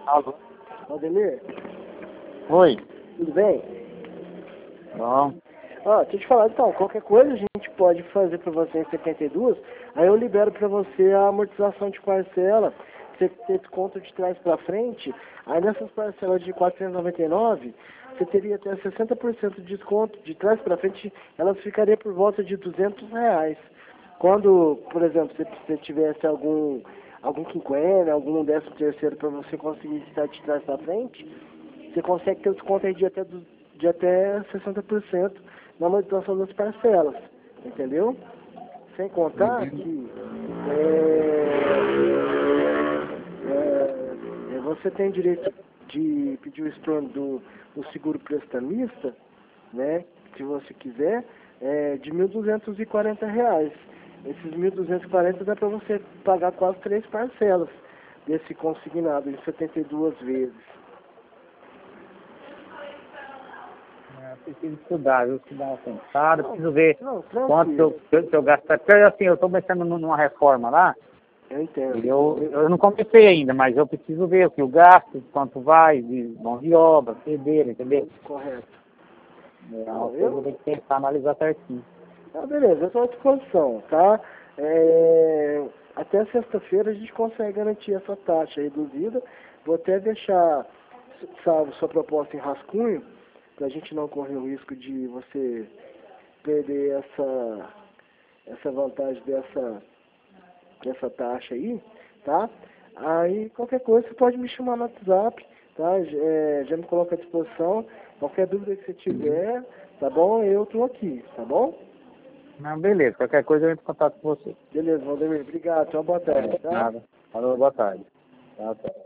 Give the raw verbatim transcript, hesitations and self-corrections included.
Alô? Valdemir, Oi. tudo bem? Bom. Ó, deixa eu te falar então, qualquer coisa a gente pode fazer pra você em setenta e duas, aí eu libero pra você a amortização de parcela, você ter desconto de trás pra frente, aí nessas parcelas de quatrocentos e noventa e nove, você teria até sessenta por cento de desconto, de trás pra frente, elas ficariam por volta de duzentos reais. Quando, por exemplo, se você tivesse algum, algum quinquênio, algum décimo terceiro pra você conseguir estar de trás pra frente, você consegue ter o desconto aí de até, du- de até sessenta por cento na manutenção das parcelas, entendeu? Sem contar Uhum. que é, é, é, você tem direito de pedir o estorno do, do seguro prestamista, né, se você quiser, é, de mil duzentos e quarenta reais. Esses mil duzentos e quarenta dá para você pagar quase três parcelas desse consignado em setenta e duas vezes. É, eu preciso estudar, eu preciso dar uma pensada, eu Não, preciso ver não, quanto eu, tranquilo, eu, eu gastar. Porque assim, eu estou pensando numa reforma lá, eu entendo. e eu, eu não comecei ainda, mas eu preciso ver o que eu gasto, quanto vai, de mão de obra, pedreiro, entendeu? Correto. É uma Não, coisa que eu eu... tenho que pensar, analisar certinho. Ah, beleza, eu estou à disposição, tá? É, até sexta-feira a gente consegue garantir essa taxa reduzida. Vou até deixar salvo sua proposta em rascunho, para a gente não correr o risco de você perder essa, essa vantagem dessa, dessa taxa aí, tá? Aí qualquer coisa você pode me chamar no WhatsApp, tá? É, já me coloca à disposição. Qualquer dúvida que você tiver, tá bom? Eu estou aqui, tá bom? Não, beleza, qualquer coisa eu entro em contato com você. Beleza, Valdemir. Obrigado. Tchau, boa tarde, É, tá? nada. Falou, boa tarde. Tchau, tchau.